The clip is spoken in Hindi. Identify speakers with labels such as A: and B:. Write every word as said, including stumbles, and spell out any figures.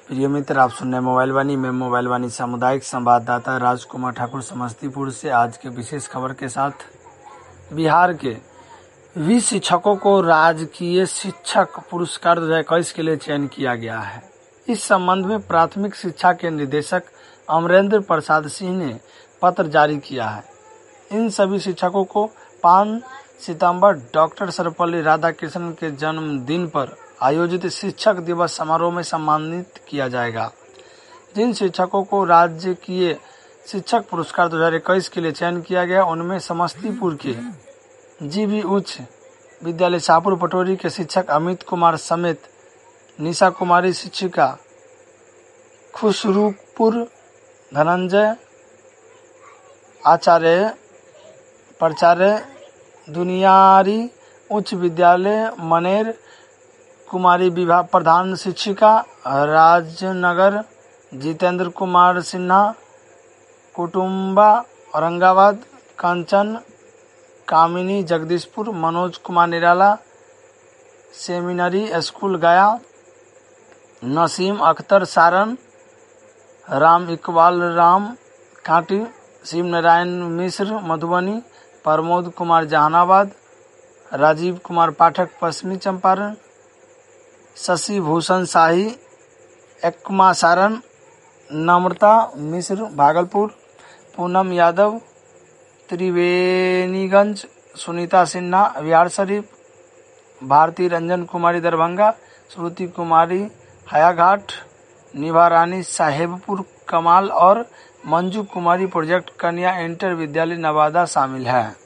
A: प्रिय मित्र, आप सुन रहे मोबाइल वाणी में मोबाइल वाणी सामुदायिक संवाददाता राजकुमार ठाकुर समस्तीपुर से आज के विशेष खबर के साथ। बिहार के बीस शिक्षकों को राजकीय शिक्षक पुरस्कार दो हजार इक्कीस के लिए चयन किया गया है। इस संबंध में प्राथमिक शिक्षा के निदेशक अमरेंद्र प्रसाद सिंह ने पत्र जारी किया है। इन सभी शिक्षकों को पाँच सितंबर डॉक्टर सर्वपल्ली राधाकृष्णन के जन्मदिन पर आयोजित शिक्षक दिवस समारोह में सम्मानित किया जाएगा। जिन शिक्षकों को राजकीय शिक्षक पुरस्कार दो हजार इक्कीस के लिए चयन किया गया, उनमें समस्तीपुर के जीबी उच्च विद्यालय शाहपुर पटोरी के शिक्षक अमित कुमार समेत निशा कुमारी शिक्षिका, खुशरूपुर धनंजय आचार्य प्राचार्य दुनियारी उच्च विद्यालय मनेर कुमारी विभाग प्रधान शिक्षिका, राजनगर जितेंद्र कुमार सिन्हा कुटुंबा औरंगाबाद, कंचन कामिनी जगदीशपुर, मनोज कुमार निराला सेमिनरी स्कूल गया, नसीम अख्तर सारण, राम इकबाल राम कांटी, शिव नारायण मिश्र मधुबनी, प्रमोद कुमार जहानाबाद, राजीव कुमार पाठक पश्चिमी चंपारण, शशि भूषण शाही एकमा सारण, नम्रता मिश्र भागलपुर, पूनम यादव त्रिवेणीगंज, सुनीता सिन्हा बिहार शरीफ, भारती रंजन कुमारी दरभंगा, श्रुति कुमारी हयाघाट, निभा रानी साहेबपुर कमाल और मंजू कुमारी प्रोजेक्ट कन्या इंटर विद्यालय नवादा शामिल है।